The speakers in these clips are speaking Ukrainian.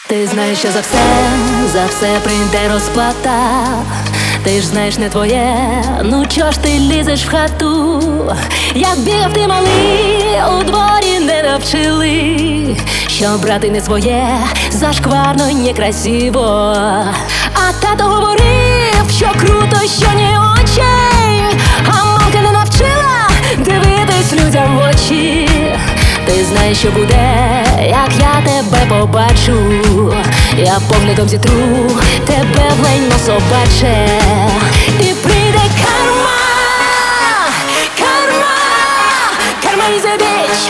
Ти знаєш, що за все прийде розплата. Ти ж знаєш, не твоє, ну чого ж ти лізеш в хату? Як бігав ти малий, у дворі не навчили, що брати не своє, зашкварно й некрасиво. А тато говорив, що круто, що ні очей, а мамка не навчила дивитись людям в очі. Ти знаєш, що буде, як я тебе побачу. Я поглядом зітру тебе в лайно собаче. І прийде карма, карма, карма is a bitch.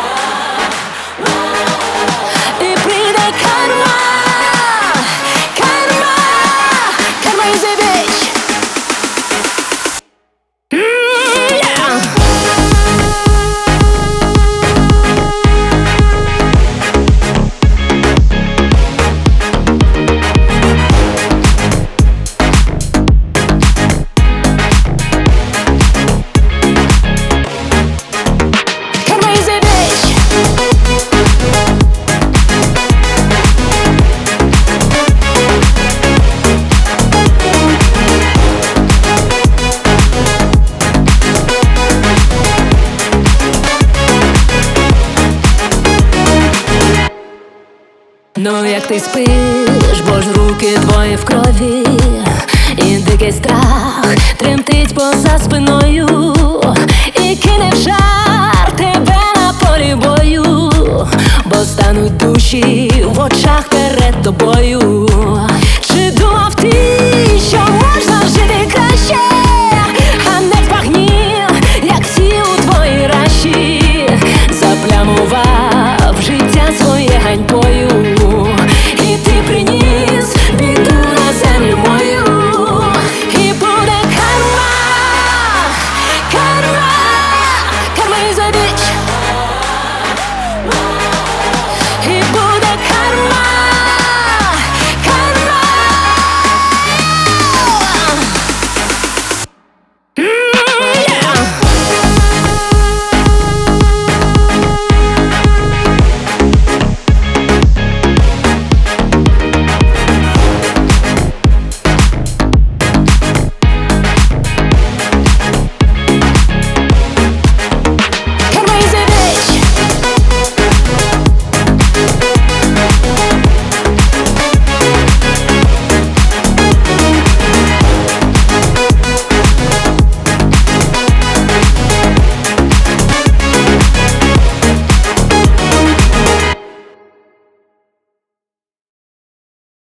І прийде карма, карма, карма is a bitch. Ну як ти спиш, бо ж руки твої в крові, і дикий страх тремтить поза спиною, і кине в жар тебе на полі бою, бо стануть душі в очах перед тобою.